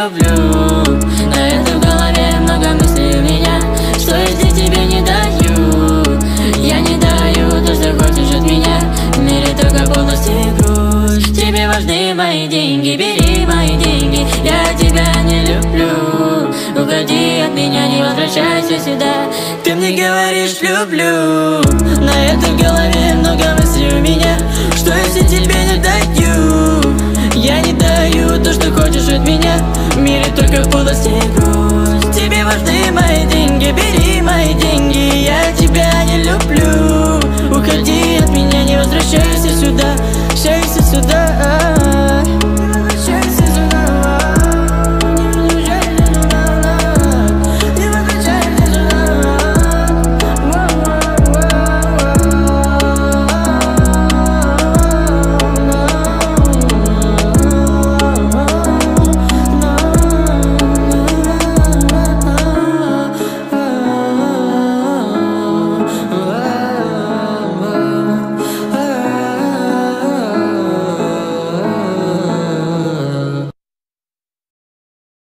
люблю. На это в голове много мыслей у меня, что я здесь тебе не даю. Я не даю то, что хочешь от меня. В мире только полностью и грусть. Тебе важны мои деньги, бери мои деньги. Я тебя не люблю. Уходи от меня, не возвращайся сюда. Ты мне говоришь люблю. На это в голове много мыслей у меня, что если тебе не даю. Я не даю то, что хочешь от меня. В мире только полностью и грусть.